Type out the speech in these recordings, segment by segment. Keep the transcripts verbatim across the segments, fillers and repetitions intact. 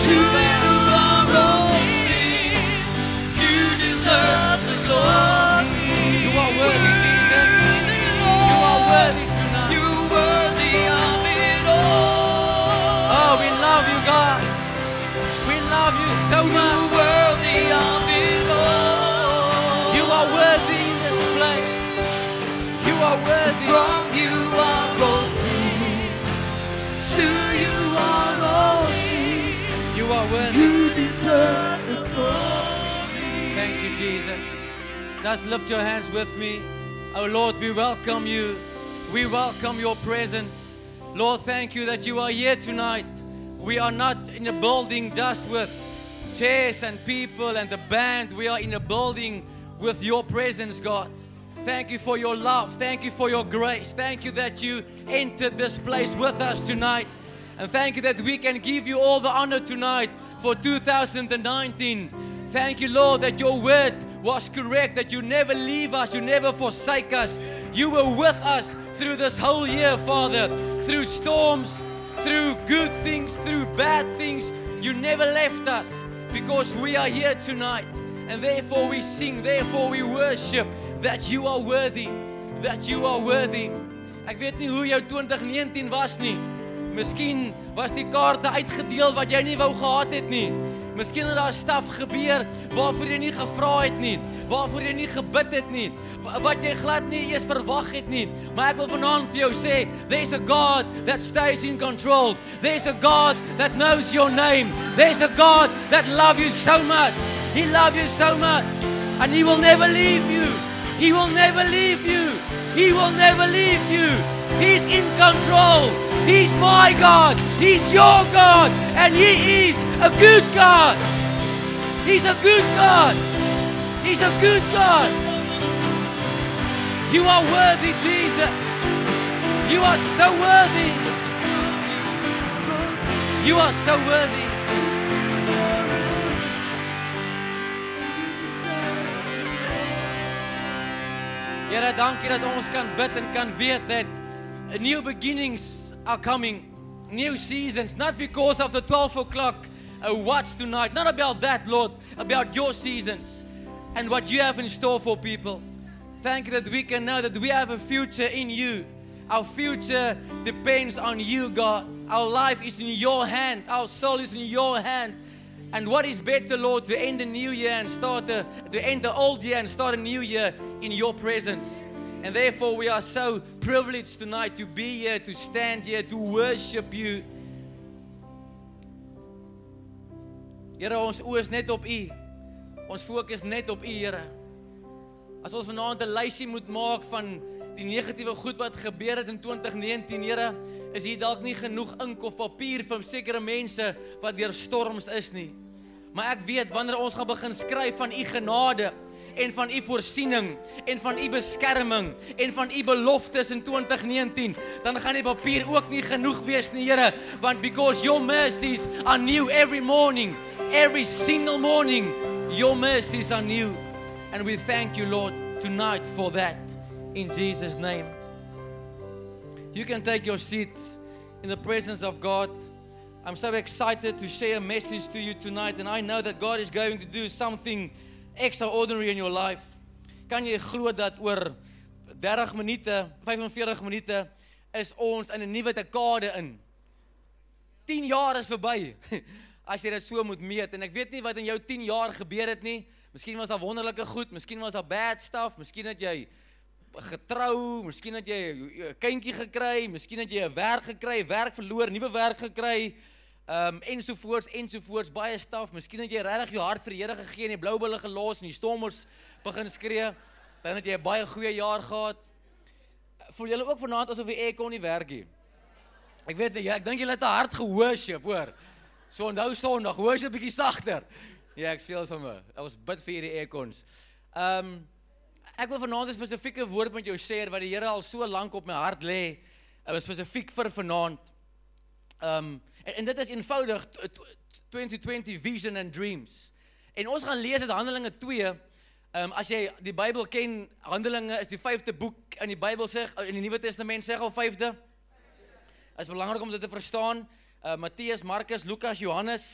To you are all things. You deserve the glory. You are worthy, Jesus. You are worthy tonight. You're worthy of it all. Oh, we love you, God. We love you so You're much. worthy of it all. You are worthy in this place. You are worthy. From you are all things. To you are all things. You are worthy. You deserve the glory. Thank you, Jesus. Just lift your hands with me. Oh Lord, we welcome you. We welcome your presence. Lord, thank you that you are here tonight. We are not in a building just with chairs and people and the band. We are in a building with your presence, God. Thank you for your love. Thank you for your grace. Thank you that you entered this place with us tonight. And thank you that we can give you all the honor tonight for two thousand nineteen. Thank you, Lord, that your word was correct, that you never leave us, you never forsake us. You were with us through this whole year, Father, through storms, through good things, through bad things. You never left us because we are here tonight. And therefore we sing, therefore we worship that you are worthy, that you are worthy. Ek weet nie hoe jou twintig negentien was nie. Miskien was die kaarte uitgedeel wat jy nie wou gehad het nie. Miskien het daar staf gebeur waarvoor jy nie gevra het nie, waarvoor jy nie gebid het nie, wat jy glad nie eens verwag het nie. Maar ek wil vanaand vir jou sê, there's a God that stays in control. There's a God that knows your name. There's a God that loves you so much. He loves you so much. And He will never leave you. He will never leave you. He will never leave you. He's in control. He's my God. He's your God. And He is a good God. He's a good God. He's a good God. You are worthy, Jesus. You are so worthy. You are so worthy. Here, dankie dat ons kan bid en kan weet that new beginnings are coming, new seasons, not because of the twelve o'clock uh, watch tonight, not about that, Lord, about your seasons and what you have in store for people. Thank you that we can know that we have a future in you. Our future depends on you, God. Our life is in your hand. Our soul is in your hand. And what is better, Lord, to end the new year and start the, to end the old year and start a new year in your presence. And therefore we are so privileged tonight to be here, to stand here, to worship you. Here, ons oë is net op U. Ons fokus net op U, Here. As ons vanaand 'n lysie moet maak van die negatiewe goed wat gebeur het in twintig negentien, Here, is hier dalk nie genoeg ink of papier vir sekere mense wat deur storms is nie. Maar ek weet, wanneer ons gaan begin skryf van U genade, en van U voorsiening, en van U beskerming, en van U beloftes in twintig negentien, dan gaan die papier ook nie genoeg wees nie, Here, want because your mercies are new every morning, every single morning, your mercies are new. And we thank you, Lord, tonight for that, in Jesus' name. You can take your seats in the presence of God. I'm so excited to share a message to you tonight, and I know that God is going to do something extraordinary in your life. Kan jy glo dat oor dertig minute, vyfenveertig minute is ons in 'n nuwe dekade in. tien jaar is verby. As jy dit so moet meet, en ek weet nie wat in jou tien jaar gebeur het nie. Miskien was daar wonderlike goed, miskien was daar bad stuff, miskien het jy getrou, miskien het jy 'n kindjie gekry, miskien het jy 'n werk gekry, werk verloor, nuwe werk gekry, um, ensovoorts, ensovoorts, baie staf. Miskien het jy regtig jou hart vir die Here gegee en die blou bulle gelos en die stormers begin skree. Dan het jy 'n baie goeie jaar gehad. Voel julle ook vanaand asof die aircon nie werk nie? Ek weet nie, ek dink julle het te hard geworship, hoor. So onthou Sondag, worship bietjie sagter. Ja, ek speel sommer. Ons bid vir hierdie aircons. Um, Ek wil vanaand 'n spesifieke woord met jou share wat die Here al so lank op my hart lê, uh, spesifiek vir vanaand. Um, en, en dit is eenvoudig twintig twintig Vision and Dreams. En ons gaan lees uit Handelinge twee. Um, as jy die Bybel ken, Handelinge is die vyfde boek in die Bybel, sê, in die Nuwe Testament, sê al vyfde. Dit is belangrik om dit te verstaan. Uh, Matteus, Markus, Lukas, Johannes.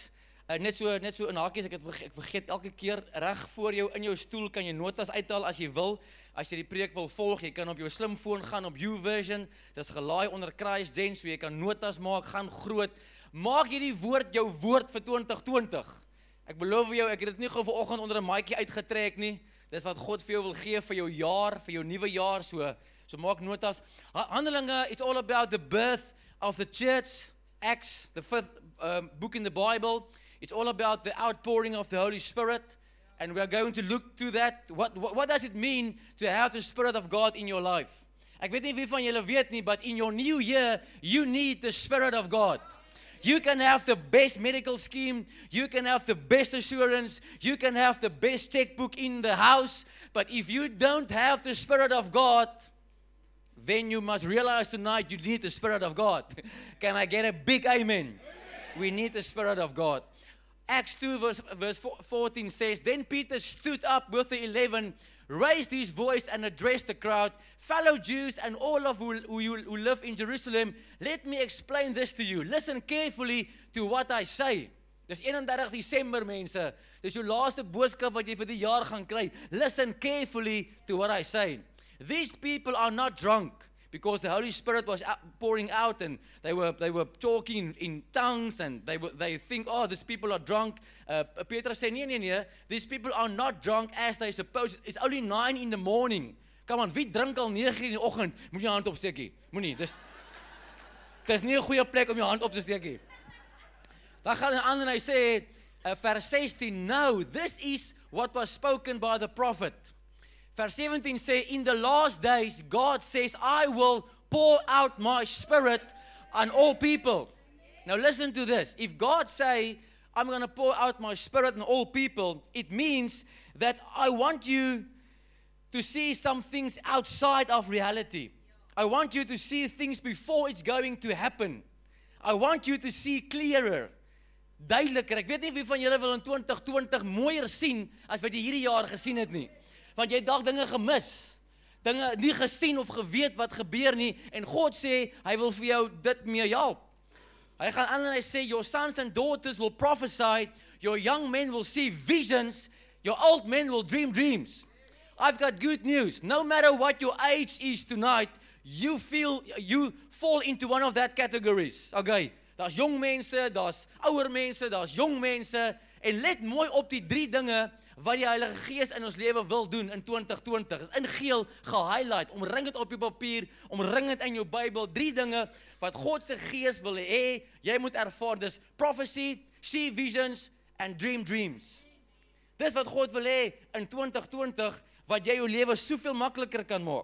Uh, net so net so in hakies, ek het vergeet, ek vergeet elke keer reg voor jou in jou stoel kan jy notas uithaal as jy wil. As jy die preek wil volg, jy kan op jou slimfoon gaan op YouVersion. Dis gelaai onder ChristGen, so jy kan notas maak, gaan groot. Maak hierdie woord jou woord vir twintig twintig. Ek beloof jou, ek het dit nie gou vanoggend onder 'n maatjie uitgetrek nie. Dis wat God vir jou wil gee vir jou jaar, vir jou nuwe jaar, so so maak notas. Handelinge, it's all about the birth of the church. Acts, the fifth um, book in the Bible. It's all about the outpouring of the Holy Spirit, and we are going to look to that. What, what, what does it mean to have the Spirit of God in your life? Ek weet nie wie van julle weet nie, but in your new year, you need the Spirit of God. You can have the best medical scheme, you can have the best assurance, you can have the best checkbook in the house, but if you don't have the Spirit of God, then you must realize tonight you need the Spirit of God. Can I get a big amen? We need the Spirit of God. Acts two verse, verse fourteen says, Then Peter stood up with the eleven, raised his voice and addressed the crowd, fellow Jews and all of who, who, who live in Jerusalem, let me explain this to you. Listen carefully to what I say. Dis eenendertig Desember mense. Dis jou laaste boodskap wat jy vir die jaar gaan kry. Listen carefully to what I say. These people are not drunk, because the Holy Spirit was pouring out, and they were they were talking in tongues, and they were, they think, oh, these people are drunk. Uh, Peter said, nee, nee, nee, these people are not drunk as they suppose. It's only nine in the morning. Come on, wie drink al nege in die oggend? Moet jy hand opsteek hier. Moenie, dis dis nie 'n goeie plek om jou hand op te steek hier. Dan gaan hy aan en hy sê, uh, vers sixteen, no, this is what was spoken by the prophet. Verse seventeen say, in the last days, God says, I will pour out my Spirit on all people. Now listen to this. If God say, I'm going to pour out my Spirit on all people, it means that I want you to see some things outside of reality. I want you to see things before it's going to happen. I want you to see clearer, duideliker. Ek weet nie wie van julle wil in twintig twintig mooier sien as wat jy hierdie jaar gesien het nie. Want jy het dalk dinge gemis, dinge nie gesien of geweet wat gebeur nie, en God sê, hy wil vir jou dit mee help. Hy gaan aan en hy sê, your sons and daughters will prophesy, your young men will see visions, your old men will dream dreams. I've got good news. No matter what your age is tonight, you feel, you fall into one of that categories. Okay, daar's jong mense, daar's ouer mense, daar's jong mense, en let mooi op die drie dinge wat die Heilige Gees in ons lewe wil doen in twintig twintig. Is in geel gehighlight, omring dit op jou papier, omring dit in jou Bybel, drie dinge wat God se Gees wil hê, jy moet ervaar. Dis prophecy, see visions and dream dreams. Dis wat God wil hê in twintig twintig, wat jy jou lewe soveel makliker kan maak.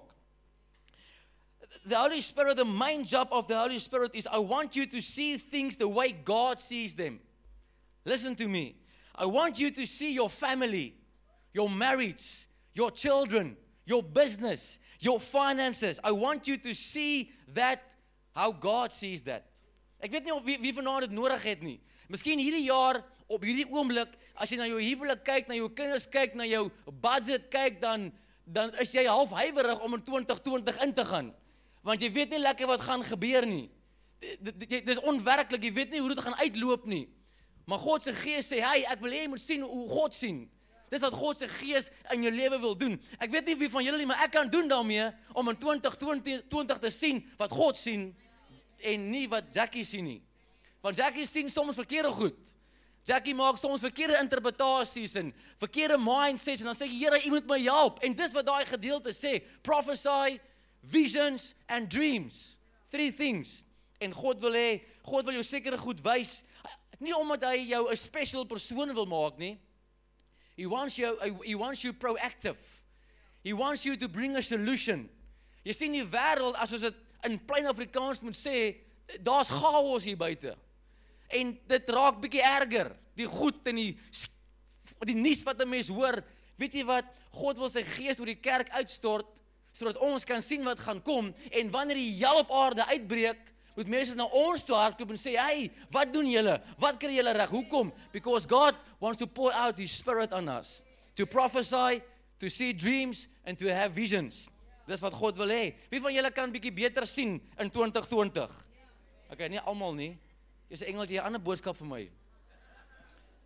The Holy Spirit, the main job of the Holy Spirit is, I want you to see things the way God sees them. Listen to me. I want you to see your family, your marriage, your children, your business, your finances. I want you to see that how God sees that. Ek weet nie of wie, wie vanaand dit nodig het nie. Miskien hierdie jaar, op hierdie oomblik, as jy na jou huwelik kyk, na jou kinders kyk, na jou budget kyk, dan, dan is jy half huiwerig om in twintig twintig in te gaan. Want jy weet nie lekker wat gaan gebeur nie. Dit is onwerklik, jy weet nie hoe dit gaan uitloop nie. Maar God se Gees sê, hey, ek wil hê jy moet sien hoe God sien. Dis wat God se Gees in jou lewe wil doen. Ek weet nie wie van julle nie, maar ek kan doen daarmee om in twintig twintig te sien wat God sien en nie wat Jackie sien nie. Want Jackie sien soms verkeerde goed. Jackie maak soms verkeerde interpretasies en verkeerde mindsets en dan sê, Here, U moet my help. En dis wat daai gedeelte sê, prophesy, visions and dreams. Three things. En God wil hê, God wil jou sekere goed wys. Nie omdat hy jou 'n special persoon wil maak nie. He wants you, he wants you proactive. He wants you to bring a solution. Jy sien die wêreld, as ons dit in plain Afrikaans moet sê, daar's chaos hier buite. En dit raak bietjie erger. Die goed en die die nuus wat 'n mens hoor. Weet jy wat? God wil sy Gees oor die kerk uitstort sodat ons kan sien wat gaan kom, en wanneer die hel op aarde uitbreek, moet mense na ons toe hardloop en sê, hey, wat doen julle? Wat kry julle reg? Hoekom? Because God wants to pour out His Spirit on us. To prophesy, to see dreams, and to have visions. Dis wat God wil hê. Wie van julle kan bietjie beter sien in twintig twintig? Okay, nie almal nie. Jy's 'n engeltjie, 'n ander boodskap vir my.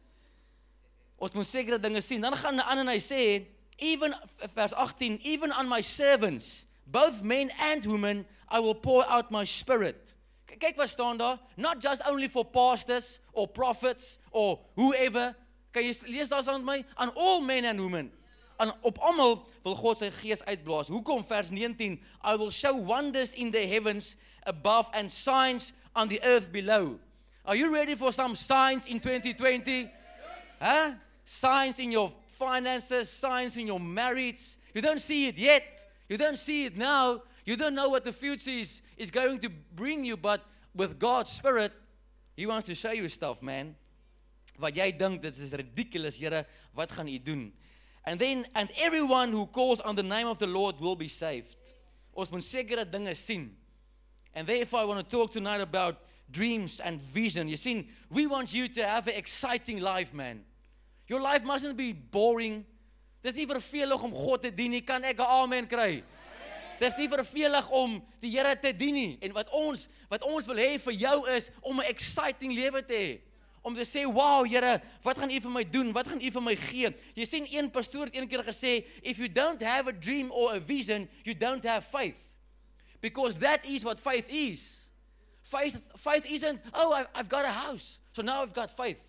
Ons moet sekere dinge sien. Dan gaan hy aan en hy sê, even, vers agttien, even on my servants, both men and women, I will pour out my spirit. K- Kyk wat staan daar, not just only for pastors, or prophets, or whoever, kan jy lees daar saam met my, on all men and women, en op almal wil God sy gees uitblaas. Hoekom? Vers negentien, I will show wonders in the heavens above and signs on the earth below. Are you ready for some signs in twenty twenty? Huh? Signs in your finances, signs in your marriage. You don't see it yet. You don't see it now. You don't know what the future is, is going to bring you, but with God's Spirit, He wants to show you stuff, man. Wat jy dink, dit is ridiculous, Here, wat gaan U doen? And then, and everyone who calls on the name of the Lord will be saved. Ons moet sekere dinge sien. And therefore, I want to talk tonight about dreams and vision. You see, we want you to have an exciting life, man. Your life mustn't be boring. Dis nie vervelig om God te dien nie. Kan ek 'n amen kry? Dis nie vervelig om die Here te dien nie. En wat ons wat ons wil hê vir jou is om 'n exciting lewe te hê. Om te sê, wow, Here, wat gaan U vir my doen? Wat gaan U vir my gee? Jy sien, een pastoor het een keer gesê, if you don't have a dream or a vision, you don't have faith. Because that is what faith is. Faith, faith isn't, oh, I've, I've got a house, so now I've got faith.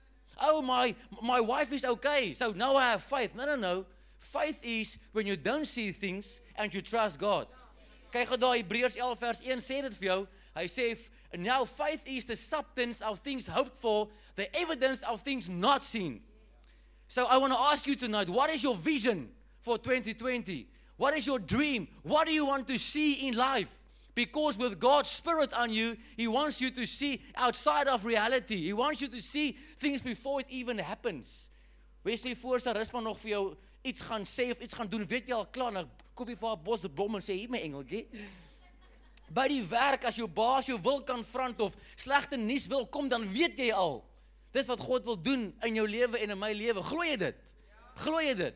Oh, my, my wife is okay, so now I have faith. No, no, no. Faith is when you don't see things and you trust God. Kyk gou daar, Hebreërs elf vers een sê dit vir jou. Hy sê, now faith is the substance of things hoped for, the evidence of things not seen. So I want to ask you tonight, what is your vision for twenty twenty? What is your dream? What do you want to see in life? Because with God's Spirit on you, He wants you to see outside of reality. He wants you to see things before it even happens. Wesley voorstel, rus maar nog vir jou iets gaan sê of iets gaan doen, weet jy al klaar, nou koop jy vir haar bos blom en sê, hier my engeltjie. By die werk, as jou baas jou wil kan front of slegte nuus wil kom, dan weet jy al. Dis wat God wil doen in jou lewe en in my lewe. Glo jy dit? Glo jy dit?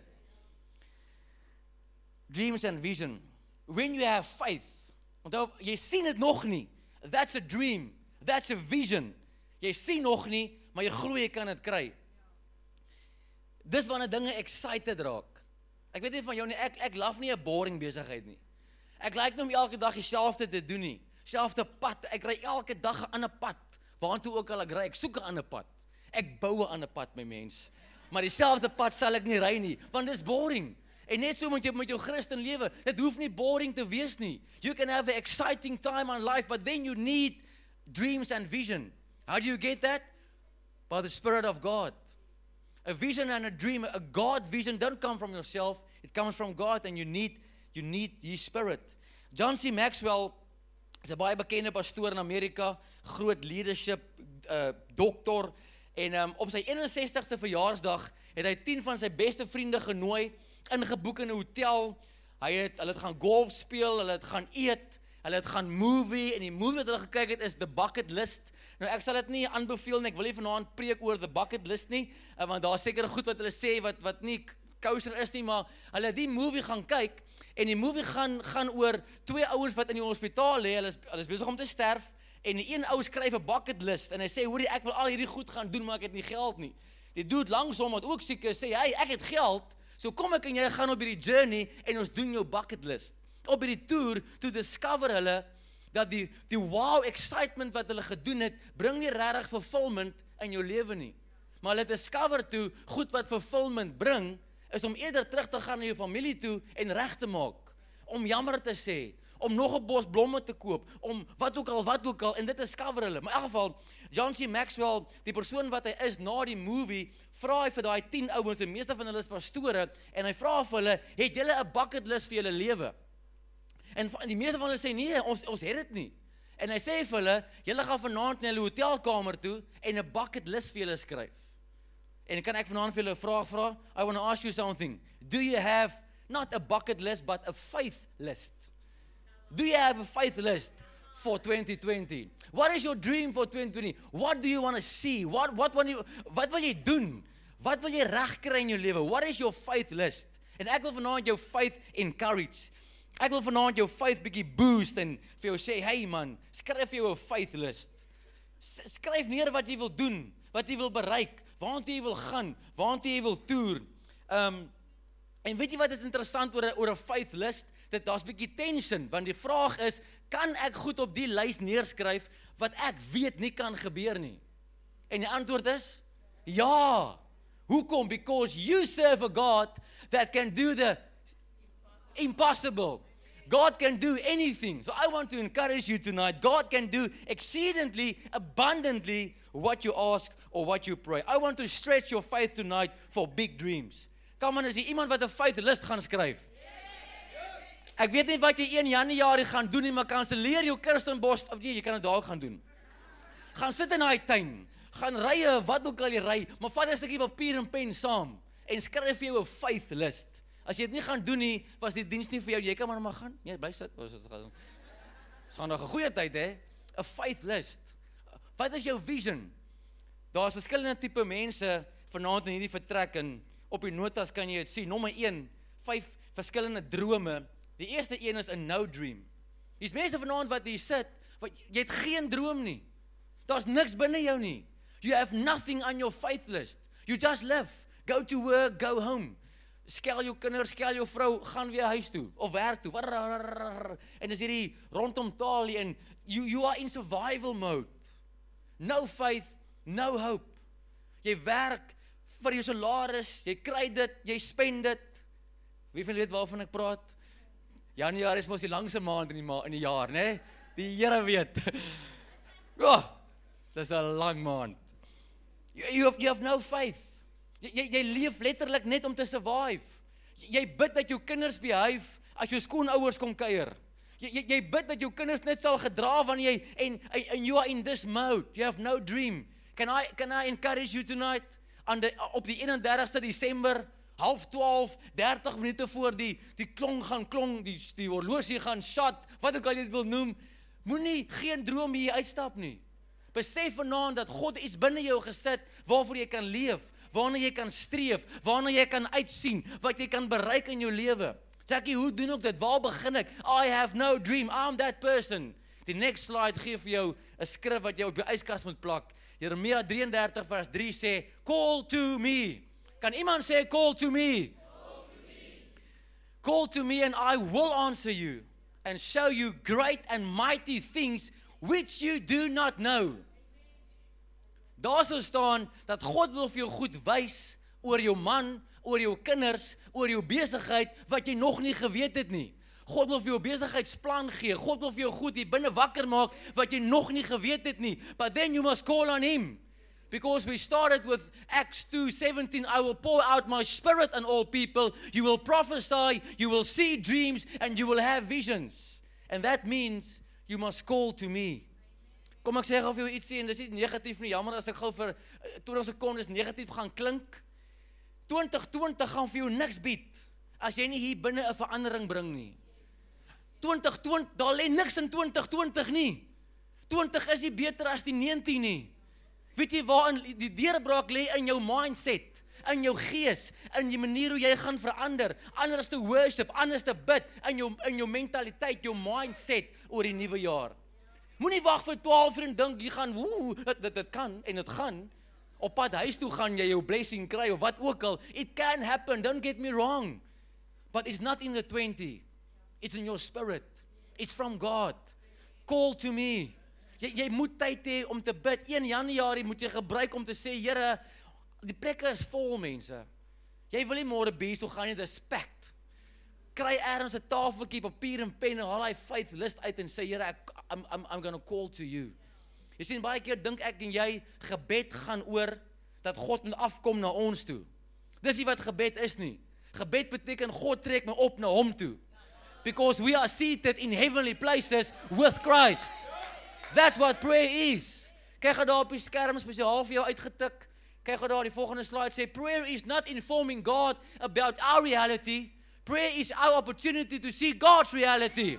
Dreams and vision. When you have faith, onthou, jy sien dit nog nie. That's a dream. That's a vision. Jy sien nog nie, maar jy glo jy kan dit kry. Dis wanneer dinge excited raak. Ek weet nie van jou nie, ek, ek laf nie 'n boring besigheid nie. Ek like nie om elke dag dieselfde te doen nie. Selfde pad, ek ry elke dag 'n ander pad. Waartoe ook al ek ry, ek soek 'n ander pad. Ek bou 'n ander pad, my mens. Maar dieselfde pad sal ek nie ry nie, want dis boring. En net so met jou met jou Christen lewe, dit hoef nie boring te wees nie. You can have an exciting time on life, but then you need dreams and vision. How do you get that? By the Spirit of God. A vision and a dream, a God vision don't come from yourself, it comes from God, and you need you need His Spirit. John C. Maxwell is 'n baie bekende pastoor in Amerika, groot leadership uh, dokter, en um, op sy eenensestigste verjaarsdag het hy tien van sy beste vriende genooi, ingeboek in 'n hotel. Hy het hulle het gaan golf speel, hulle het gaan eet, hulle het gaan movie, en die movie wat hulle gekyk het is The Bucket List. Nou ek sal dit nie aanbeveel nie, ek wil nie vanaand preek oor The Bucket List nie, want daar is seker goed wat hulle sê wat wat nie kosher is nie, maar hulle het die movie gaan kyk, en die movie gaan gaan oor twee ouens wat in die hospitaal lê, hulle is hulle is besig om te sterf, en die een ou skryf 'n bucket list, en hy sê, hoorie, ek wil al hierdie goed gaan doen, maar ek het nie geld nie. Die dude langsom wat ook siek is, sê, hey, ek het geld, so kom ek en jy gaan op hierdie journey, en ons doen jou bucket list. Op hierdie tour, to discover hulle, dat die, die wow excitement wat hulle gedoen het, bring nie regtig fulfillment in jou lewe nie. Maar hulle discover toe, goed wat fulfillment bring, is om eerder terug te gaan na jou familie toe, en reg te maak, om jammer te sê, om nog 'n bos blomme te koop, om wat ook al, wat ook al, en dit discover hulle. Maar in elk geval, John C. Maxwell, die persoon wat hy is na die movie, vra hy vir daai tien ouens, die meeste van hulle is pastore, en hy vra vir hulle, het julle 'n bucket list vir julle lewe? En die meeste van hulle sê, nee, ons, ons het dit nie. En hy sê vir hulle, julle gaan vanaand na julle hotelkamer toe, en 'n bucket list vir julle skryf. En kan ek vanaand vir julle 'n vraag vra? I want to ask you something. Do you have, not a bucket list, but a faith list? Do you have a faith list for twenty twenty? What is your dream for twenty twenty? What do you want to see? What, what, what, wat wil jy doen? Wat wil jy reg kry in jou lewe? What is your faith list? En ek wil vanaand jou faith encourage. Ek wil vanaand jou faith bietjie boost en vir jou sê, hey man, skryf vir jou 'n faith list. Skryf neer wat jy wil doen, wat jy wil bereik, waantoe jy wil gaan, waantoe jy wil toer. Um, en weet jy wat is interessant oor 'n oor 'n faith list? Dit daar's 'n bietjie tension, want die vraag is, kan ek goed op die lys neerskryf wat ek weet nie kan gebeur nie? En die antwoord is ja. Hoekom? Because you serve a God that can do the impossible. God can do anything. So I want to encourage you tonight. God can do exceedingly, abundantly what you ask or what you pray. I want to stretch your faith tonight for big dreams. Kom aan, is hier iemand wat 'n faith list gaan skryf? Ek weet nie wat jy een Januarie gaan doen nie, maar kanselleer jou Kirstenbos, of nee, jy kan dit daar ook gaan doen. Gaan sit in daai tuin, gaan ry, wat ook al jy ry, maar vat 'n stukkie papier en pen saam en skryf vir jou 'n faith list. As jy dit nie gaan doen nie, was die diens nie vir jou, jy kan maar maar gaan. Nee, bly sit. Ons gaan nog 'n goeie tyd hê. 'n Faith list. Wat is jou vision? Daar's verskillende tipe mense vanaand in hierdie vertrek en op die notas kan jy dit sien. Nommer een, vyf verskillende drome. Die eerste een is 'n no dream. Hier's mense vanaand wat hier sit, wat jy het geen droom nie. Daar's niks binne jou nie. You have nothing on your faith list. You just live. Go to work, go home. Skel jou kinders, skel jou vrou, gaan weer huis toe of werk toe. En dis hierdie rondom taal en you you are in survival mode. No faith, no hope. Jy werk vir jou salaris, jy kry dit, jy spend dit. Wie van julle weet waarvan ek praat? Januarie is mos die langste maand in die ma in die jaar, né? Die Here weet. Ja, dis 'n lang maand. You, you, have, you have no faith. Jy, jy leef letterlik net om te survive. Jy bid dat jou kinders behave as jou skoonouers kom kuier. Jy, jy, jy bid dat jou kinders net sal gedra wanneer jy, en, and you are in this mode. You have no dream. Can I, can I encourage you tonight? On the, op die eenendertigste Desember, half twaalf, dertig minute voor die, die klong gaan klong, die, die horlosie gaan shot, wat ook al jy dit wil noem, moenie geen droom hier uitstap nie. Besef vanaand dat God iets binne jou gesit, waarvoor jy kan leef, waarna jy kan streef, waarna jy kan uitsien, wat jy kan bereik in jou lewe. Jackie, hoe doen ek dit? Waar begin ek? I have no dream, I'm that person. Die next slide gee vir jou 'n skrif wat jy op jou yskas moet plak. Jeremia drieëndertig vers drie sê, call to me. Kan iemand sê, call to me? Call to me. Call to me and I will answer you and show you great and mighty things which you do not know. Daar sou staan dat God wil vir jou goed wys oor jou man, oor jou kinders, oor jou besigheid wat jy nog nie geweet het nie. God wil vir jou besigheidsplan gee. God wil vir jou goed hier binne wakker maak wat jy nog nie geweet het nie. But then you must call on him. Because we started with Acts two seventeen, I will pour out my spirit on all people. You will prophesy, you will see dreams, and you will have visions. And that means you must call to me. Kom ek sê gou vir jou iets sê, en dis nie negatief nie, jammer as ek gou vir twintig sekondes negatief gaan klink. twintig twintig gaan vir jou niks bied, as jy nie hier binne 'n verandering bring nie. twintig twintig, daar lê niks in twintig twintig nie. twintig is nie beter as die negentien nie. Weet jy waarin die deurbraak lê? In jou mindset, in jou gees, in die manier hoe jy gaan verander, anders te worship, anders te bid, in jou, in jou mentaliteit, jou mindset oor die nuwe jaar. Moenie wag vir twaalf uur en dink, jy gaan, woe, dit, dit, dit kan, en dit gaan, op pad huis toe gaan jy jou blessing kry, of wat ook al, it can happen, don't get me wrong, but it's not in the twenty, it's in your spirit, it's from God, call to me. Jy, jy moet tyd hê om te bid. een Januarie moet jy gebruik om te sê, Here, die plekke is vol mense. Jy wil nie môre bees toe gaan nie, dis packed. Kry ergens 'n tafeltjie, papier en pen en haal hy faith list uit en sê, Here, ek, I'm, I'm, I'm going to call to you. Jy sien, baie keer dink ek en jy, gebed gaan oor dat God moet afkom na ons toe. Dis nie wat gebed is nie. Gebed beteken God trek my op na hom toe. Because we are seated in heavenly places with Christ. That's what prayer is. Kyk gou daar op die skerm, spesiaal vir jou uitgetik. Kyk gou daar, die volgende slide sê, prayer is not informing God about our reality. Prayer is our opportunity to see God's reality.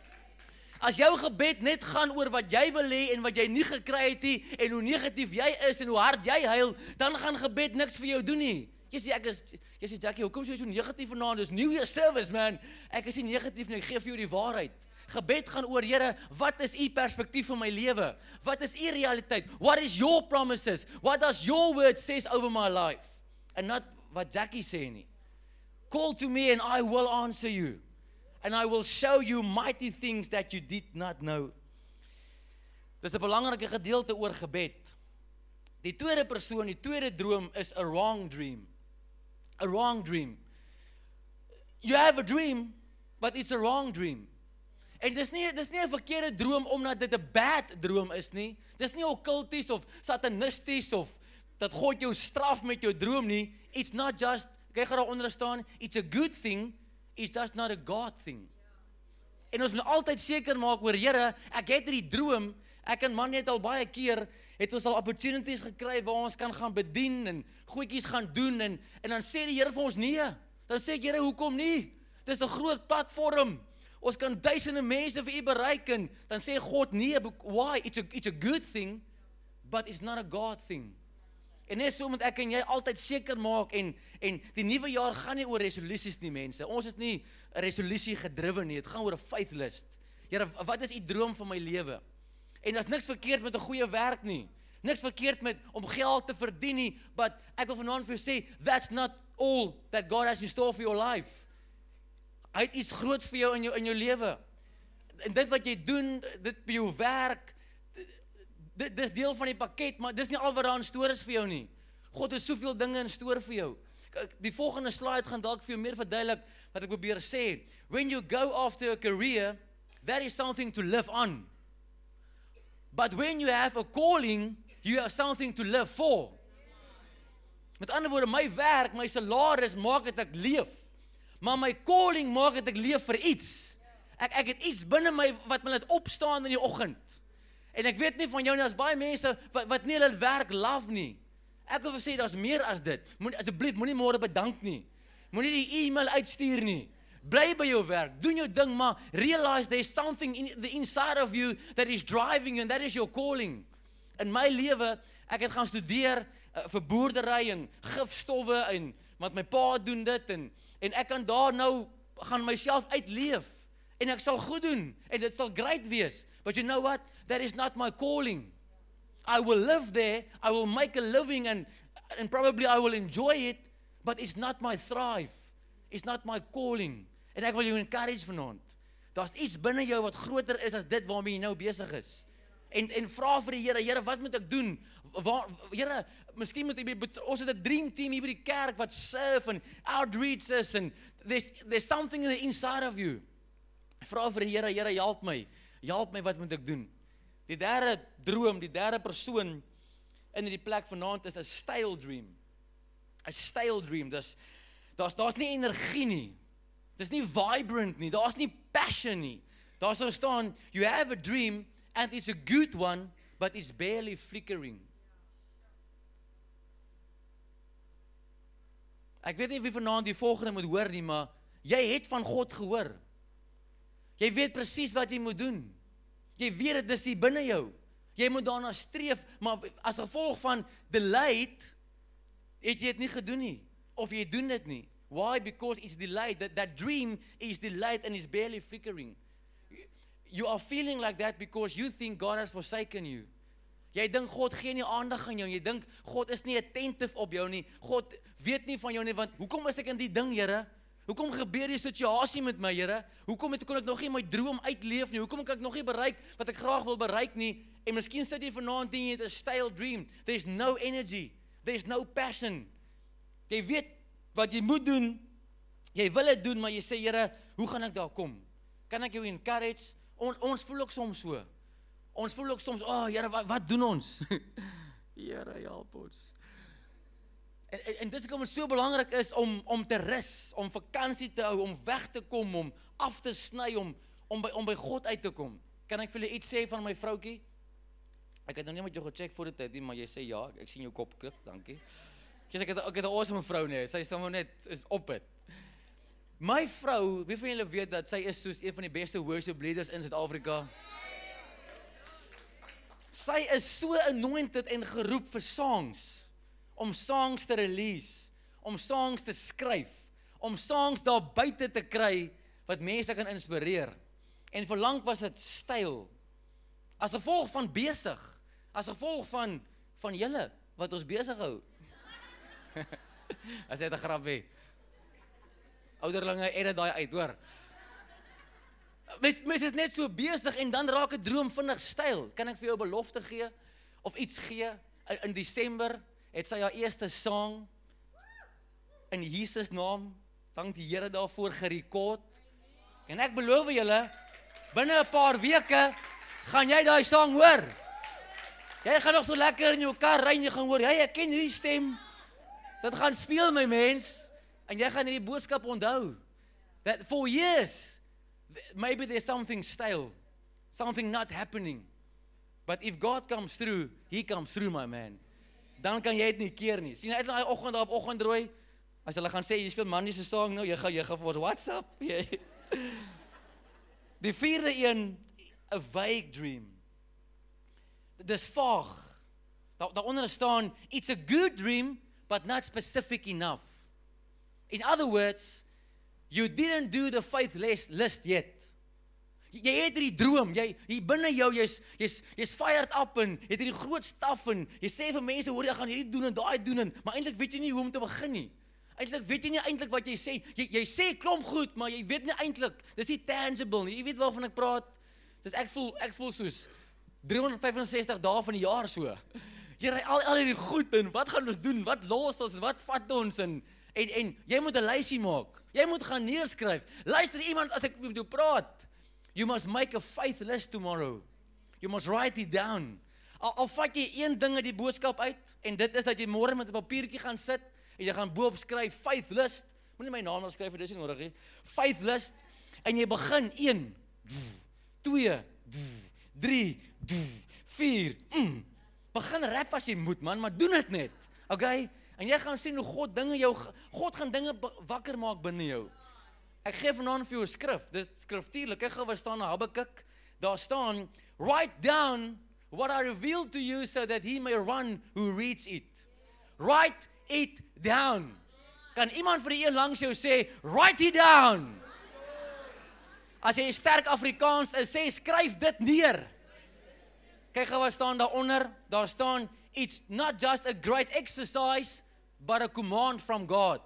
As jou gebed net gaan oor wat jy wil hê en wat jy nie gekry het nie, en hoe negatief jy is en hoe hard jy huil, dan gaan gebed niks vir jou doen nie. Jy sê, ek is, jy sê, Jackie, hoekom is jy so negatief vanaand? Dis New Year service, man. Ek is nie negatief nie, ek gee vir jou die waarheid. Gebed gaan oor, Here, wat is u perspektief vir my lewe? Wat is u realiteit? What is your promises? What does your word says over my life? And not wat Jackie sê nie. Call to me and I will answer you. And I will show you mighty things that you did not know. Dis 'n belangrike gedeelte oor gebed. Die tweede persoon, die tweede droom is a wrong dream. A wrong dream. You have a dream, but it's a wrong dream. En dis nie dis nie 'n verkeerde droom omdat dit 'n bad droom is nie. Dis nie okkulties of satanisties of dat God jou straf met jou droom nie. It's not just, kyk gaan daar onder staan, it's a good thing, it's just not a God thing. En ons moet altyd seker maak oor, Here, ek het hierdie droom, ek en man net al baie keer, het ons al opportunities gekry waar ons kan gaan bedien en goedjies gaan doen en, en dan sê die Here vir ons nee. Dan sê ek, Here, hoekom nie? Dit is 'n groot platform. Ons kan duisende mense vir u bereik en dan sê God nee, why? It's a, it's a good thing, but it's not a God thing. En net so moet ek en jy altyd seker maak en en die nuwe jaar gaan nie oor resolusies nie, mense. Ons is nie 'n resolusie gedriwe nie. Dit gaan oor 'n faith list. Here, wat is u droom vir my lewe? En daar's niks verkeerd met 'n goeie werk nie. Niks verkeerd met om geld te verdien nie, but ek wil vanaand vir jou sê, that's not all that God has in store for your life. Hy het iets groots vir jou in jou in jou lewe. En dit wat jy doen, dit by jou werk, dit dis deel van die pakket, maar dis nie al wat daar in store is vir jou nie. God het soveel dinge in store vir jou. Die volgende slide gaan dalk vir jou meer verduidelik wat ek probeer sê. When you go after a career, that is something to live on. But when you have a calling, you have something to live for. Met ander woorde, my werk, my salaris maak dit ek leef. Maar my calling maak dit ek leef vir iets. Ek ek het iets binne my wat my laat opstaan in die oggend. En ek weet nie van jou nie, daar's baie mense wat wat nie hulle werk love nie. Ek wil sê daar's meer as dit. Moet asseblief moenie môre bedank nie. Moenie die e-mail uitstuur nie. Bly by jou werk, doen jou ding, maar realize there's something in the inside of you that is driving you and that is your calling. In my lewe, ek het gaan studeer uh, vir boerdery en gifstowwe en want my pa doen dit en en ek kan daar nou gaan myself uitleef en ek sal goed doen en dit sal great wees. But you know what? That is not my calling. I will live there, I will make a living and and probably I will enjoy it, but it's not my thrive. It's not my calling. En ek wil jou encourage vanaand. Daar's iets binne jou wat groter is as dit waarmee jy nou besig is. En en vra vir die Here, Here, wat moet ek doen? Waar Here, miskien moet ek ons het 'n dream team hier by die kerk wat serve en outreaches and there's there's something in the inside of you. Vra vir die Here, Here, help my. Help my, wat moet ek doen? Die derde droom, die derde persoon in die plek vanaand is 'n stale dream. 'n Stale dream. Dis daar's daar's nie energie nie. Dis nie vibrant nie. Daar's nie passion nie. Daar sou staan, you have a dream and it's a good one, but it's barely flickering. Ek weet nie wie vanaand die volgende moet hoor nie, maar jy het van God gehoor. Jy weet presies wat jy moet doen. Jy weet dit is hier binne jou. Jy moet daarna streef, maar as gevolg van delayed, het jy dit nie gedoen nie. Of jy doen dit nie. Why? Because it's delayed. That, that dream is delayed and is barely flickering. You are feeling like that because you think God has forsaken you. Jy dink God gee nie aandag aan jou. Jy dink God is nie attentive op jou nie. God weet nie van jou nie, want hoekom is ek in die ding, Here? Hoekom gebeur die situasie met my, Here? Hoekom het, kon ek nog nie my droom uitleef nie? Hoekom kan ek nog nie bereik wat ek graag wil bereik nie? En miskien sit jy vanaand en jy het 'n stale dream. There's no energy. There's no passion. Jy weet wat jy moet doen. Jy wil dit doen, maar jy sê, Here, hoe gaan ek daar kom? Kan ek jou encourage? Ons ons voel ook soms so. Ons voel ook soms, "Oh, Here, wat, wat doen ons?" Here, help ons. En, en, en dis hoekom dit so belangrik is om om te rus, om vakansie te hou, om weg te kom, om af te sny, om om by om by God uit te kom. Kan ek vir julle iets sê van my vroutjie? Ek het nog nie met jou gecheck voor die tyd nie, maar jy sê ja, ek sien jou kop klik, dankie. Ek het ek het 'n awesome vrou nie. Sy is sommer net is op dit. My vrou, wie van julle weet dat sy is soos een van die beste worship leaders in Suid-Afrika? Sy is so anointed en geroep vir songs. Om songs te release, om songs te skryf, om songs daar buite te kry wat mense kan inspireer. En vir lank was dit styl. As gevolg van besig, as gevolg van van julle wat ons besig hou. As jy 'n grapie. Ouderlinge edit daai uit, hoor. Mens, mens is net so besig en dan raak 'n droom vinnig styl. Kan ek vir jou 'n belofte gee of iets gee? In, in Desember het sy haar eerste sang in Jesus naam, dank die Here daarvoor, gerekord. En ek beloof julle, binne 'n paar weke gaan jy daai sang hoor. Jy gaan nog so lekker in jou kar ry en jy gaan hoor, hey, ek ken hierdie stem. Dit gaan speel, my mens. En jy gaan hierdie boodskap onthou. That for years, maybe there's something stale, something not happening. But if God comes through, He comes through, my man. Dan kan jy dit nie keer nie. Sien, uit daai oggend daar op oggendrooi, as hulle gaan sê, jy speel Mandy se song nou, jy gaan jy gaan vir ons WhatsApp. Die vierde een, a vague dream. Dis vaag. Daar daaronder staan, it's a good dream, but not specific enough. In other words, you didn't do the faith list, list yet. Jy het hierdie droom, jy hier binne jou, jy's jy's jy's fired up en jy het hierdie groot staf en jy sê vir mense, hoor jy gaan hierdie doen en daai doen en maar eintlik weet jy nie hoe om te begin nie. Eintlik weet jy nie eintlik wat jy sê. Jy jy sê klomp goed, maar jy weet nie eintlik. Dis nie tangible nie. Jy weet waarvan ek praat. Dis ek voel ek voel soos driehonderdvyfensestig dae van die jaar so. Jy ry al al hierdie goed en wat gaan ons doen? Wat los ons? Wat vat ons en en en jy moet 'n lysie maak. Jy moet gaan neerskryf. Luister iemand as ek met jou praat. You must make a faith list tomorrow. You must write it down. Al, al vat jy een ding uit die boodskap uit en dit is dat jy môre met 'n papiertjie gaan sit en jy gaan bo-op skryf faith list. Moenie my naam daar skryf, dit is nie nodig nie. Faith list en jy begin een, twee, drie, vier. Mm. Begin rap as jy moet, man, maar doen dit net. Okay? En jy gaan sien hoe God dinge jou God gaan dinge wakker maak binne jou. Ek gee vanaand vir jou 'n skrif. Dis skriftuurlik. Ek gaan waar staan in Habakuk. Daar staan, write down what I revealed to you so that he may run who reads it. Write it down. Kan iemand vir die een langs jou sê, write it down. As jy sterk Afrikaans is, sê skryf dit neer. Kyk gou wat staan daaronder. Daar staan, it's not just a great exercise, but a command from God.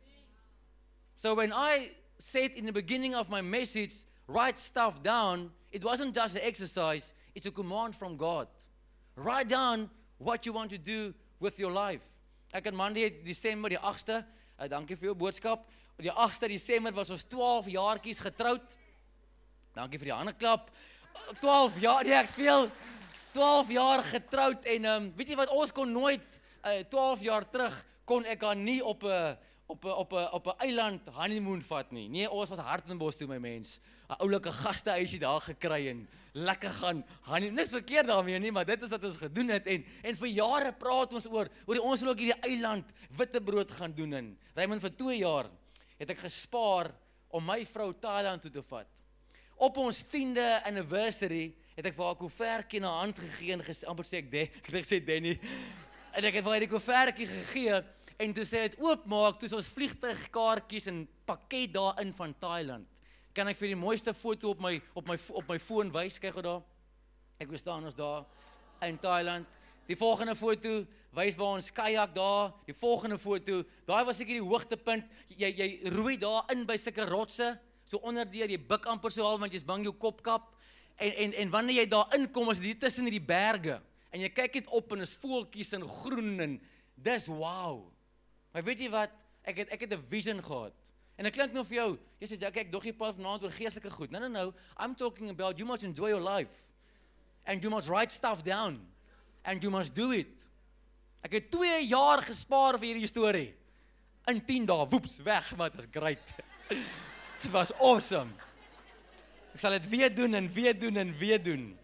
So when I said in the beginning of my message, write stuff down, it wasn't just an exercise, it's a command from God. Write down what you want to do with your life. Ek het Monday, Desember die agste, uh, dankie vir jou boodskap, die agste Desember was ons twaalf jaartjies getroud. Dankie vir die hande klap. twaalf jaar, nee ek speel, twaalf jaar getroud en um, weet jy wat, ons kon nooit, uh, twaalf jaar terug, kon ek haar nie op 'n op 'n op 'n op 'n eiland honeymoon vat nie. Nee, ons was Hartenbos toe, my mens. 'n Oulike gastehuisie daar gekry en lekker gaan honeymoon. Niks verkeerd daarmee nie, maar dit is wat ons gedoen het en en vir jare praat ons oor oor die ons wil ook hierdie eiland witbrood gaan doen en Raymond vir twee jaar het ek gespaar om my vrou Thailand toe te vat. Op ons tiende anniversary het ek vir haar 'n koevertjie na hand gegee en gesê, amper sê ek de, ek sê Danny. En ek het vir haar die koevertjie gegee. En toe sê het oopmaak, toe is ons vliegtuigkaartjies en pakket daarin van Thailand. Kan ek vir die mooiste foto op my op my op my foon wys? Kyk gou daar. Ek was staan ons daar in Thailand. Die volgende foto wys waar ons kajak daar. Die volgende foto, daai was seker die hoogtepunt. Jy jy roei daar in by sulke rotse, so onderdeur jy buk amper so half want jy's bang jou kop kap. En en en wanneer jy daar inkom, is dit tussen hierdie berge. En jy kyk net op en is voeltjies en groen en dis wow. Maar weet jy wat, ek het, ek het 'n vision gehad. En ek klink nou vir jou, jy sê, kyk, dog jy praat vanaand oor geestelike goed. No, no, no, I'm talking about you must enjoy your life. And you must write stuff down. And you must do it. Ek het twee jaar gespaar vir hierdie storie. In tien dae, woeps, weg, maar het was great. It was awesome. Ek sal dit weer doen en weer doen en weer doen.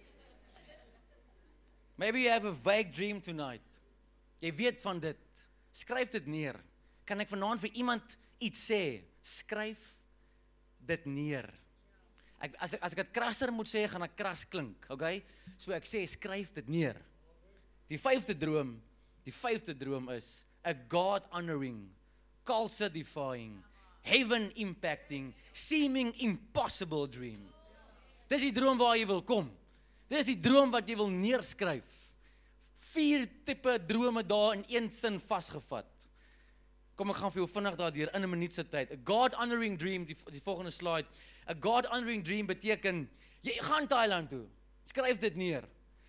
Maybe you have a vague dream tonight. Jy weet van dit. Skryf dit neer. Kan ek vanaand vir iemand iets sê? Skryf dit neer. Ek, as ek as ek dit krasser moet sê, gaan ek kras klink, okay? So ek sê skryf dit neer. Die vyfde droom, die vyfde droom is a God honoring, culture defying, heaven impacting, seeming impossible dream. Dis die droom waar jy wil kom. Dis die droom wat jy wil neerskryf. Vier tipe drome daar in een sin vasgevat. Kom, ek gaan vir jou vinnig daardeur in 'n minuut se tyd. A God-honoring dream, die, die volgende slide. A God-honoring dream beteken, jy gaan Thailand toe. Skryf dit neer.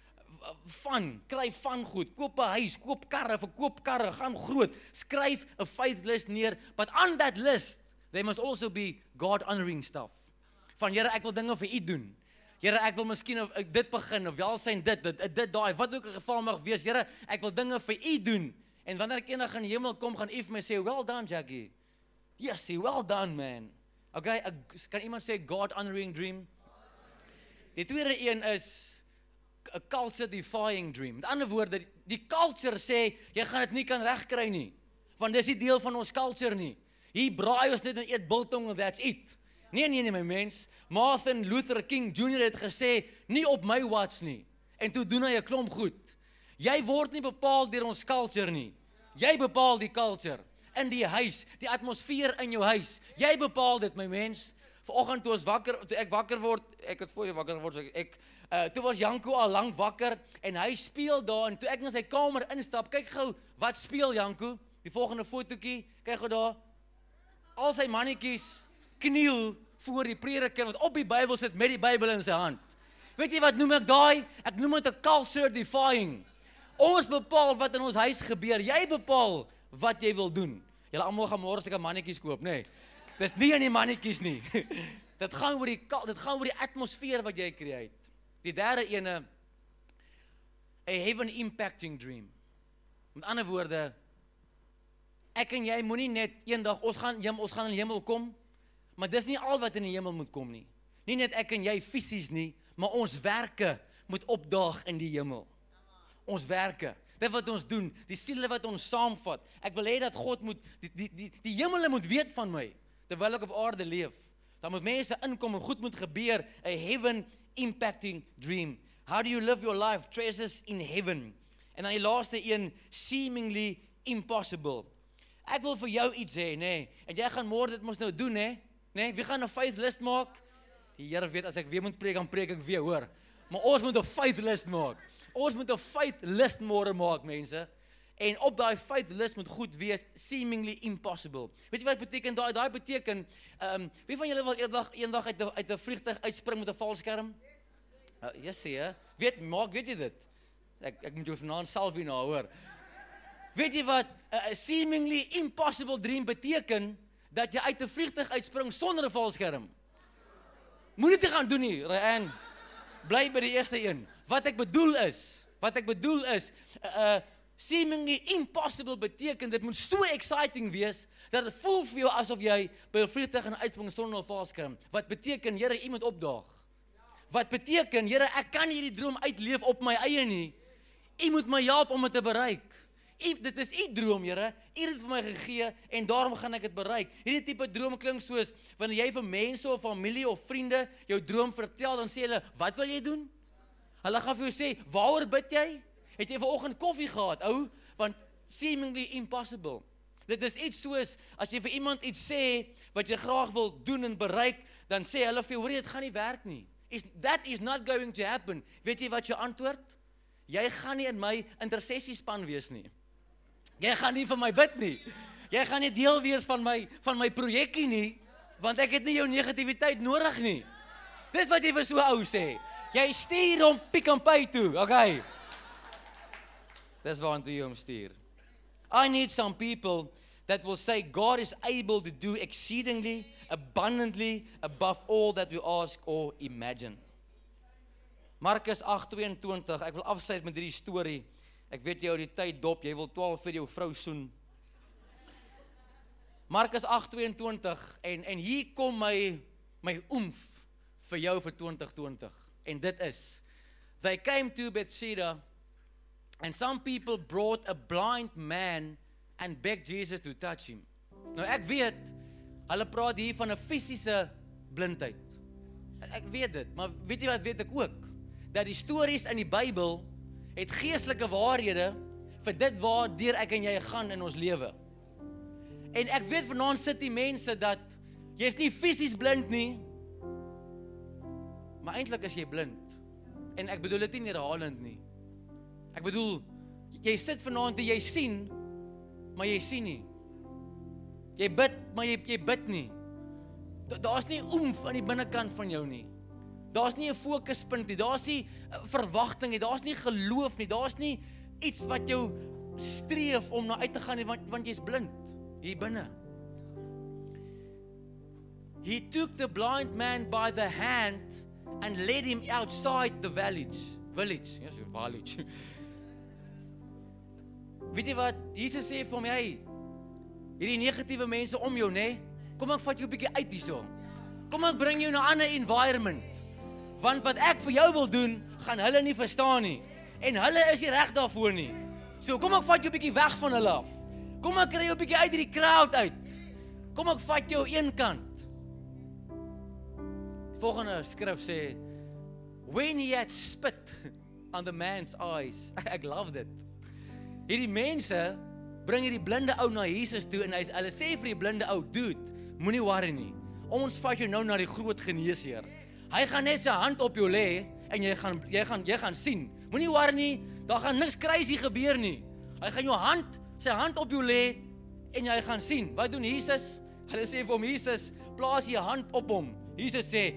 Van, kry van goed, koop 'n huis, koop karre, verkoop karre, gaan groot. Skryf 'n faith list neer, but on that list, there must also be God-honoring stuff. Van, Here, ek wil dinge vir U doen. Here, ek wil miskien dit begin, of welsyn dit, dit, dit daai, wat ook 'n geval mag wees. Here, ek wil dinge vir U doen. En wanneer ek eendag in die hemel kom, gaan U vir my sê, well done, Jackie. Yes, well done, man. Okay, kan iemand sê God-honoring dream? Die tweede een is a culture-defying dream. Met ander woorde, die culture sê, jy gaan dit nie kan regkry nie. Want dis nie deel van ons culture nie. Hier braai ons net en eet biltong and that's it. Nee, nee, nee, my mens. Martin Luther King Junior het gesê, nie op my watch nie. En toe doen hy 'n klomp goed. Jy word nie bepaal deur ons culture nie. Jy bepaal die culture. In die huis, die atmosfeer in jou huis. Jy bepaal dit, my mens. Vanoggend toe ons wakker, toe ek wakker word, ek het voor jy wakker word, so ek, ek uh, toe was Janko al lank wakker, en hy speel daar, en toe ek in sy kamer instap, kyk gou, wat speel Janko? Die volgende fotootjie, kyk gou daar, al sy mannetjies kniel voor die prediker, wat op die Bybel sit, met die Bybel in sy hand. Weet jy wat noem ek daai? Ek noem dit 'n culture defying. Ons bepaal wat in ons huis gebeur, jy bepaal wat jy wil doen. Julle almal gaan môre seker mannetjies koop, nê? Nee. Dis nie aan die mannetjies nie. Dit gaan oor die dit gaan oor die atmosfeer wat jy create. Die derde ene, a heaven impacting dream. Met ander woorde, ek en jy moenie net eendag ons gaan ons gaan in die hemel kom, maar dis nie al wat in die hemel moet kom nie. Nie net ek en jy fisies nie, maar ons werke moet opdaag in die hemel. Ons werke. Dit wat ons doen, die siele wat ons saamvat. Ek wil hê dat God moet die die die, die hemele moet weet van my terwyl ek op aarde leef. Dan moet mense inkom en goed moet gebeur, a heaven impacting dream. How do you live your life? Treasures in heaven. En dan die laaste een, seemingly impossible. Ek wil vir jou iets sê, nê? Nee. En jy gaan môre dit mos nou doen, hè? Nee? Nee, wie gaan 'n faith list maak? Die Here weet as ek weer moet preek, dan preek ek weer, hoor. Maar ons moet 'n faith list maak. Ons moet 'n faith list môre maak, mense. En op daai faith list moet goed wees, seemingly impossible. Weet jy wat beteken daai? Daai beteken, ehm, um, wie van julle wil eendag eendag uit 'n uit 'n vliegtuig uitspring met 'n valskerm? Uh, jy sê, hè? Weet, maak, weet jy dit? Ek ek moet jou vanaand self hier na hoor. Weet jy wat 'n uh, seemingly impossible dream beteken? Dat jy uit 'n vliegtuig uitspring sonder 'n valskerm. Moenie dit gaan doen nie, Ryan. Bly by die eerste een. Wat ek bedoel is, wat ek bedoel is, uh, uh, seemingly impossible beteken, dit moet so exciting wees, dat het voel vir jou asof jy by 'n vliegtuig gaan uitspring sonder 'n valskerm. Wat beteken, Here, U moet opdaag. Wat beteken, Here, ek kan hierdie droom uitleef op my eie nie. U moet my help om dit te bereik. U, dit is U droom, Here. U het dit vir my gegee en daarom gaan ek dit bereik. Hierdie tipe droom klink soos wanneer jy vir mense of familie of vriende jou droom vertel, dan sê hulle, "Wat wil jy doen?" Hulle gaan vir jou sê, "Waaroor bid jy? Het jy vanoggend koffie gehad, ou?" Want seemingly impossible. Dit is iets soos as jy vir iemand iets sê wat jy graag wil doen en bereik, dan sê hulle vir jou, "Hoor jy, dit gaan nie werk nie. Is that is not going to happen." Weet jy wat jou antwoord? Jy gaan nie in my intersessiespan wees nie. Jy gaan nie vir my bid nie. Jy gaan nie deel wees van my van my projekkie nie, want ek het nie jou negativiteit nodig nie. Dis wat jy vir so 'n ou sê. Jy stuur hom Pick n Pay toe, okay? Dis waartoe jy hom stuur. I need some people that will say God is able to do exceedingly, abundantly, above all that we ask or imagine. Markus agt tweeëntwintig, ek wil afsluit met hierdie storie. Ek weet jy hou die tyd dop, jy wil twaalf vir jou vrou soen. Markus agt tweeëntwintig, en, en hier kom my, my oomf vir jou vir twintig twintig. En dit is, they came to Bethsaida, and some people brought a blind man and begged Jesus to touch him. Nou ek weet, hulle praat hier van 'n fisiese blindheid. Ek weet dit, maar weet jy wat weet ek ook? Dat die stories in die Bybel het geestelike waarhede vir dit waardeur ek en jy gaan in ons lewe. En ek weet vanaand sit die mense dat jy's nie fisies blind nie, maar eintlik is jy blind. En ek bedoel dit nie herhalend nie. Ek bedoel, jy sit vanaand en jy sien, maar jy sien nie. Jy bid, maar jy, jy bid nie. Da, daar's nie oomf aan die binnekant van jou nie. Daar's nie 'n fokuspunt nie, daar's nie verwagting nie, daar's nie geloof nie, daar's nie iets wat jou streef om na uit te gaan nie, want, want jy's blind, hier binne. He took the blind man by the hand and led him outside the village. Village, yes, village. Weet jy wat, Jesus sê vir hom, hey, hierdie negatiewe mense om jou, nê? Kom ek vat jou 'n bietjie uit hierso. Kom ek bring jou na 'n ander environment. Want wat ek vir jou wil doen, gaan hulle nie verstaan nie. En hulle is nie reg daarvoor nie. So kom ek vat jou 'n bietjie weg van hulle af. Kom ek kry jou 'n bietjie uit hierdie crowd uit. Kom ek vat jou een kant. Volgende skrif sê, when he had spit on the man's eyes. Ek love dit. Hierdie mense bring hierdie blinde ou na Jesus toe en hy, hulle sê vir die blinde ou, dude, moenie worry nie. Ons vat jou nou na die groot geneesheer. Hy gaan net sy hand op jou lê en jy gaan jy gaan jy gaan sien. Moenie worry nie, daar gaan niks crazy gebeur nie. Hy gaan jou hand, sy hand op jou lê en jy gaan sien. Wat doen Jesus? Hulle sê vir hom, Jesus, plaas jy hand op hom. Jesus sê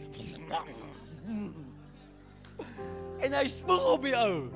en hy spoeg op die ou.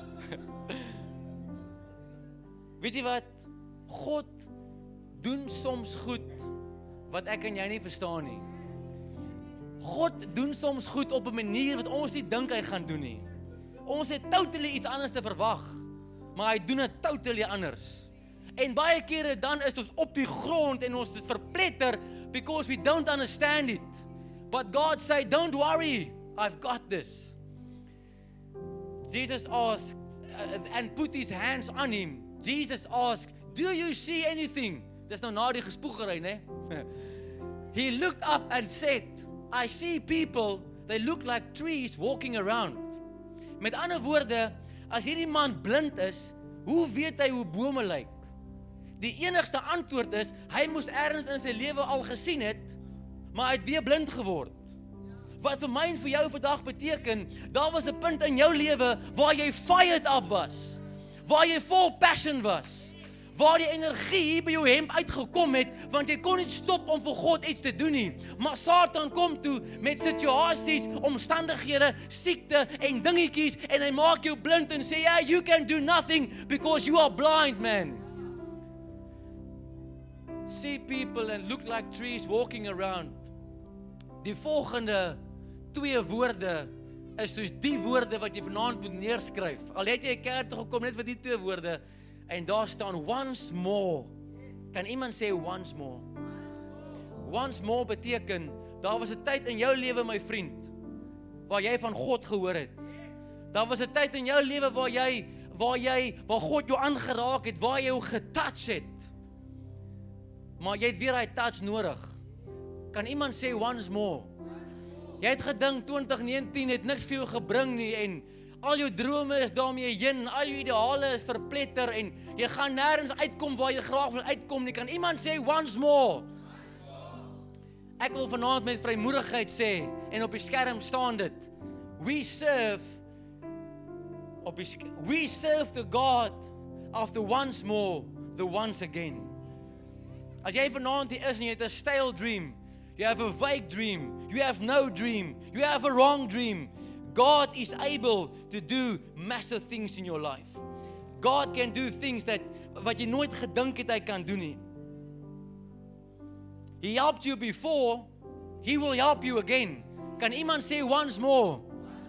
Weet jy wat? God doen soms goed wat ek en jy nie verstaan nie. God doen soms goed op 'n manier wat ons nie dink hy gaan doen nie. Ons het totally iets anders te verwag, maar hy doen dit totally anders. En baie kere dan is ons op die grond en ons is verpletter because we don't understand it. But God say, don't worry, I've got this. Jesus asked uh, and put his hands on him. Jesus asked, do you see anything? Dis nou na die gespoegery, né? He looked up and said, I see people, they look like trees walking around. Met ander woorde, as hierdie man blind is, hoe weet hy hoe bome lyk? Die enigste antwoord is, hy moes ergens in sy lewe al gesien het, maar hy het weer blind geword. Wat vir my en vir jou vandag beteken, daar was 'n punt in jou lewe waar jy fired up was, waar jy vol passion was, waar die energie by jou hemp uitgekom het, want jy kon nie stop om vir God iets te doen nie. Maar Satan kom toe met situasies, omstandighede, siekte en dingetjies en hy maak jou blind en sê, yeah, you can do nothing because you are blind, man. See people and look like trees walking around. Die volgende twee woorde is soos die woorde wat jy vanaand moet neerskryf. Al het jy 'n kerk toe gekom net vir die twee woorde en daar staan once more. Kan iemand sê once more? Once more beteken, daar was 'n tyd in jou lewe, my vriend, waar jy van God gehoor het. Daar was 'n tyd in jou lewe waar jy waar jy waar God jou aangeraak het, waar jy jou getouch het. Maar jy het weer daai touch nodig. Kan iemand sê once more? Jy het gedink twintig negentien het niks vir jou gebring nie en al jou drome is daarmee heen, al jou ideale is verpletter en jy gaan nêrens uitkom waar jy graag wil uitkom nie. Kan iemand sê once more? Ek wil vanaand met vrymoedigheid sê en op die skerm staan dit. We serve op die, we serve the God of the once more, the once again. As jy vanaand hier is en jy het 'n stale dream, you have a vague dream, you have no dream, you have a wrong dream, God is able to do massive things in your life. God can do things that wat jy nooit gedink het hy kan doen nie. He helped you before, he will help you again. Kan iemand sê once more?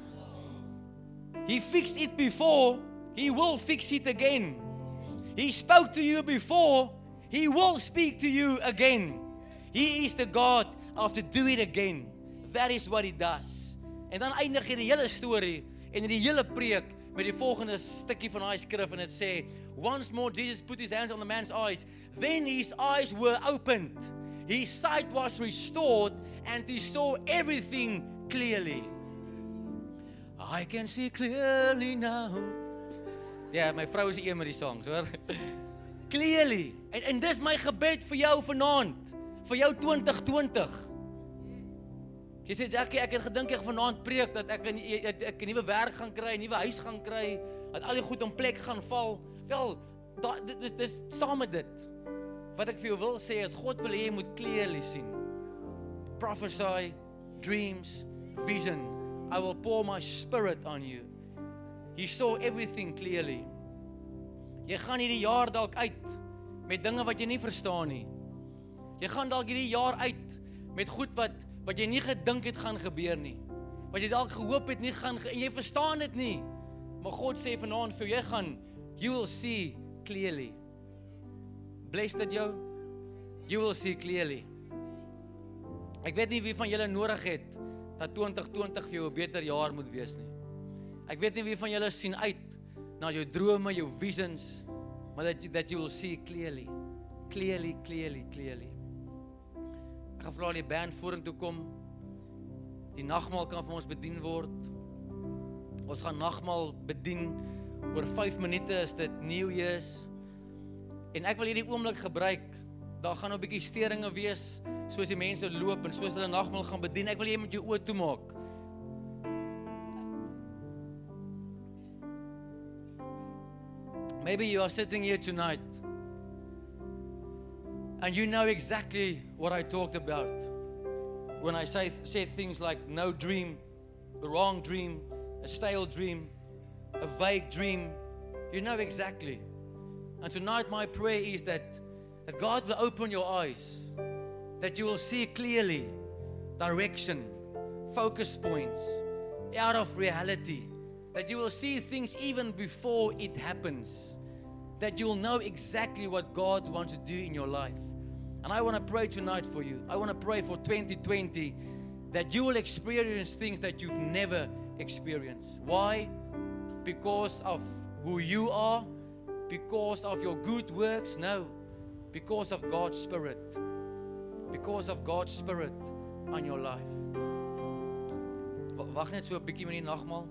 He fixed it before, he will fix it again. He spoke to you before, he will speak to you again. He is the God of to do it again. That is what he does. En dan eindig hy die hele storie en die hele preek met die volgende stukkie van daai skrif en dit sê, once more Jesus put his hands on the man's eyes, then his eyes were opened. His sight was restored and he saw everything clearly. I can see clearly now. Ja, yeah, my vrou is een met die songs, hoor. Clearly. En, en dis my gebed vir jou vanaand, vir jou twintig twintig. Jy sê, Jackie, ek het gedink ek vanaand preek, dat ek 'n ek, ek 'n nuwe werk gaan kry, 'n nuwe huis gaan kry, dat al die goed in plek gaan val. Wel, da, dit, dit is saam met dit. Wat ek vir jou wil sê is, God wil hê jy moet clearly sien. Prophesy, dreams, vision. I will pour my spirit on you. He saw everything clearly. Jy gaan hierdie jaar dalk uit met dinge wat jy nie verstaan nie. Jy gaan dalk hierdie jaar uit met goed wat wat jy nie gedink het gaan gebeur nie. Wat jy dalk gehoop het nie gaan en jy verstaan dit nie. Maar God sê vanaand vir jou, jy gaan you will see clearly. Bless dit jou. You will see clearly. Ek weet nie wie van julle nodig het dat twintig twintig vir jou 'n beter jaar moet wees nie. Ek weet nie wie van julle sien uit na jou drome, jou visions, maar that, that you will see clearly. Clearly, clearly, clearly. Ek gaan vra die band vorentoe kom. Die nagmaal kan vir ons bedien word. Ons gaan nagmaal bedien. Oor vyf minute is dit New Year's. En ek wil hierdie oomblik gebruik. Daar gaan 'n bietjie steringe wees, soos die mense loop en soos hulle nagmaal gaan bedien. Ek wil jy met jou oë toemaak. Maybe you are sitting here tonight and you know exactly what I talked about when I say said things like no dream, the wrong dream, a stale dream, a vague dream. You know exactly. And tonight my prayer is that that God will open your eyes, that you will see clearly direction, focus points, out of reality, that you will see things even before it happens, that you will know exactly what God wants to do in your life. And I want to pray tonight for you. I want to pray for twenty twenty that you will experience things that you've never experienced. Why? Because of who you are, because of your good works? No, because of God's Spirit. Because of God's Spirit on your life. Wag net so 'n bietjie met die nagmaal.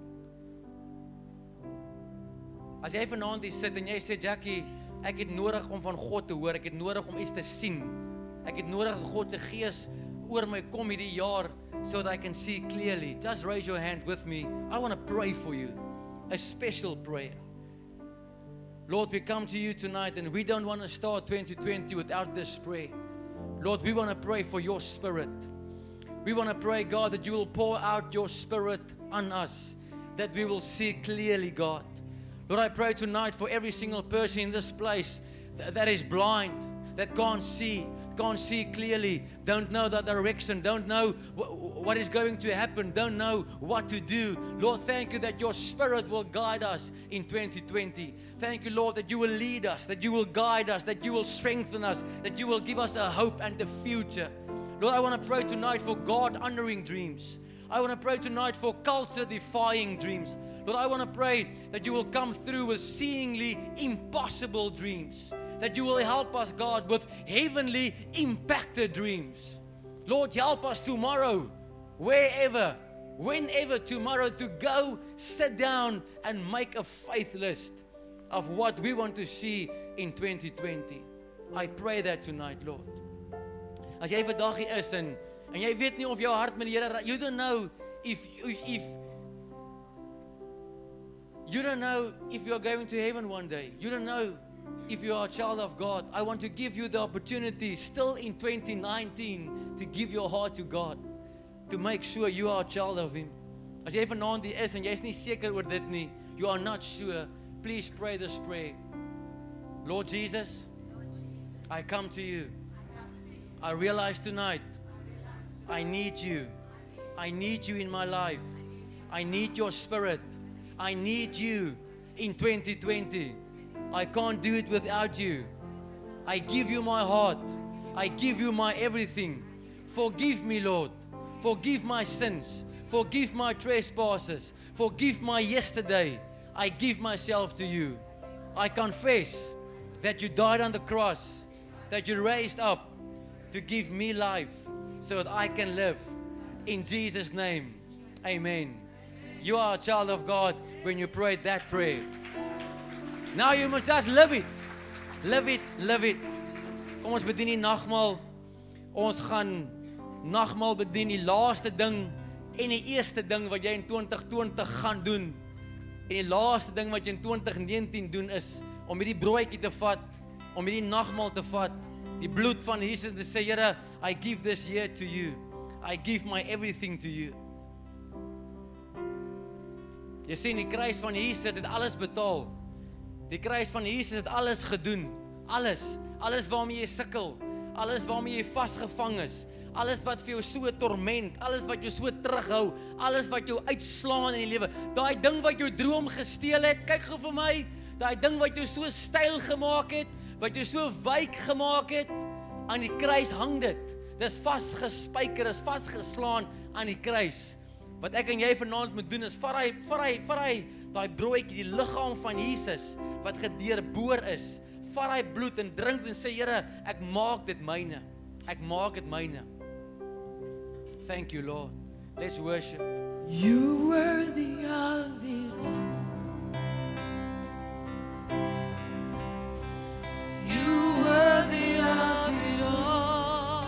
As jy vanaand hier sit en jy sê, Jackie, ek het nodig om van God te hoor, ek het nodig om iets te sien. Ek het nodig dat God se gees oor my kom hierdie jaar, so that I can see clearly. Just raise your hand with me. I want to pray for you. A special prayer. Lord, we come to you tonight and we don't want to start twenty twenty without this prayer. Lord, we want to pray for your Spirit. We want to pray, God, that you will pour out your Spirit on us, that we will see clearly, God. Lord, I pray tonight for every single person in this place th- that is blind, that can't see, can't see clearly, don't know the direction, don't know wh- what is going to happen, don't know what to do. Lord, thank you that your Spirit will guide us in twenty twenty. Thank you, Lord, that you will lead us, that you will guide us, that you will strengthen us, that you will give us a hope and a future. Lord, I want to pray tonight for God-honoring dreams. I want to pray tonight for culture-defying dreams. Lord, I want to pray that you will come through with seemingly impossible dreams. That you will help us, God, with heavenly impacted dreams. Lord, help us tomorrow, wherever, whenever tomorrow, to go, sit down and make a faith list of what we want to see in twenty twenty. I pray that tonight, Lord. As jy vandag hier is en, en jy weet nie of jou hart met die Here, you don't know if, if, if you don't know if you are going to heaven one day. You don't know if you are a child of God. I want to give you the opportunity still in twenty nineteen to give your heart to God, to make sure you are a child of Him. As jy vanaand hier is en jy is nie seker oor dit nie, you are not sure, please pray this prayer. Lord Jesus, I come to you. I realize tonight I need you. I need you in my life. I need your Spirit. I need you in twenty twenty. I can't do it without you. I give you my heart. I give you my everything. Forgive me, Lord. Forgive my sins. Forgive my trespasses. Forgive my yesterday. I give myself to you. I confess that you died on the cross, that you raised up to give me life so that I can live. In Jesus' name, amen. You are a child of God when you prayed that prayer. Now you must just live it. Live it, live it. Kom ons bedien die nagmaal. Ons gaan nagmaal bedien, die laaste ding en die eerste ding wat jy in twintig twintig gaan doen. En die laaste ding wat jy in twintig negentien doen is om hierdie broodjie te vat, om hierdie nagmaal te vat, die bloed van Jesus te sê, Here, I give this year to you. I give my everything to you. Jy sien, die kruis van Jesus het alles betaal. Die kruis van Jesus het alles gedoen. Alles. Alles waarmee jy sukkel. Alles waarmee jy vasgevang is. Alles wat vir jou so torment. Alles wat jou so terughou. Alles wat jou uitslaan in die lewe. Daai ding wat jou droom gesteel het. Kyk gou vir my. Daai ding wat jou so styl gemaak het. Wat jou so wyk gemaak het. Aan die kruis hang dit. Dis vasgespijker, is vasgeslaan aan die kruis. Wat ek en jy vanaand moet doen is, vat hy, vat hy, vat hy, daai broodjie, die liggaam van Jesus, wat gedeurboor is, vat hy bloed en drink en sê, Here, ek maak dit myne. Ek maak dit myne. Thank you, Lord. Let's worship. You worthy of it all. You worthy of it all.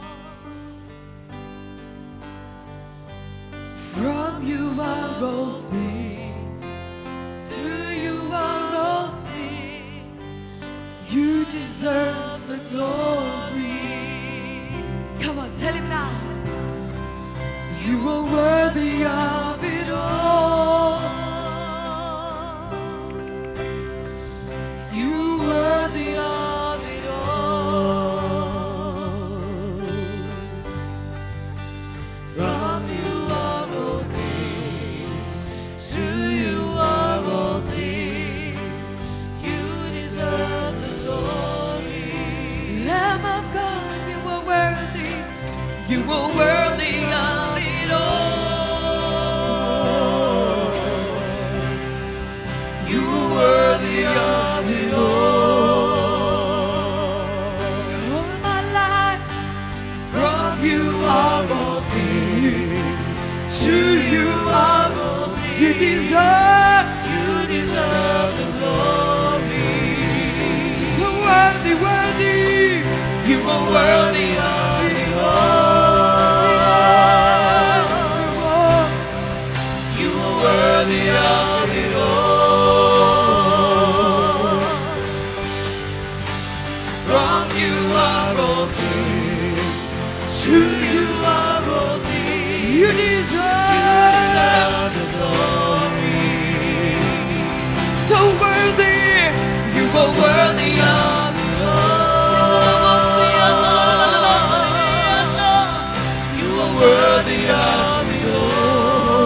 From you are all things, to you are all things. You deserve the glory. Come on, tell him now. You are worthy of it all. You worthy of it all. From you are all things, to you are all things. You deserve the glory. Lamb of God, you are worthy. You are worthy of it all. You are worthy of it all. All my life, from you are all things, to you are all things. You deserve, you deserve the glory. So worthy, worthy, you are worthy of it all. Worthy of it all. From you are all things, to you are all things. You deserve the glory. So worthy, you are worthy of it all. You are worthy of it all.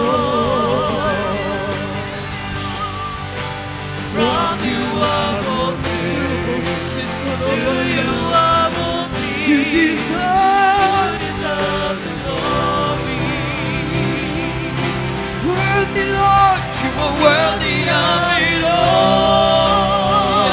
You deserve, you deserve the glory. Worthy Lord, you are worthy of it all.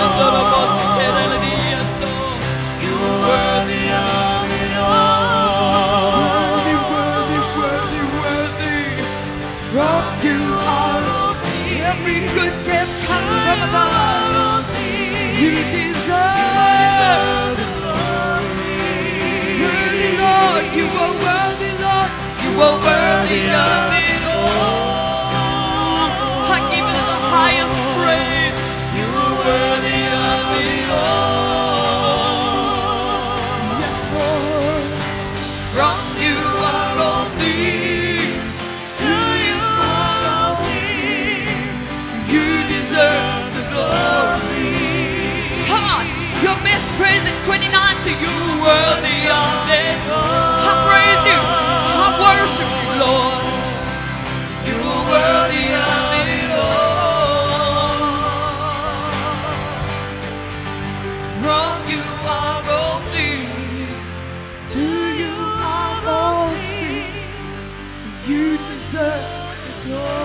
You are worthy of it all. Worthy, worthy, worthy, worthy. From you are all things. Every good gift comes from above. You deserve the glory. Worthy Lord, you are worthy, Lord. You are worthy of it all. I give you the highest praise. You are worthy of it all. Yes, Lord. From you are all things, to you are all things. You deserve the glory. Come on, your best praise in twenty-nine to you, worthy of it. I praise you, I worship you, Lord. You are worthy of it all. From you are all things, to you are all things. You deserve the glory.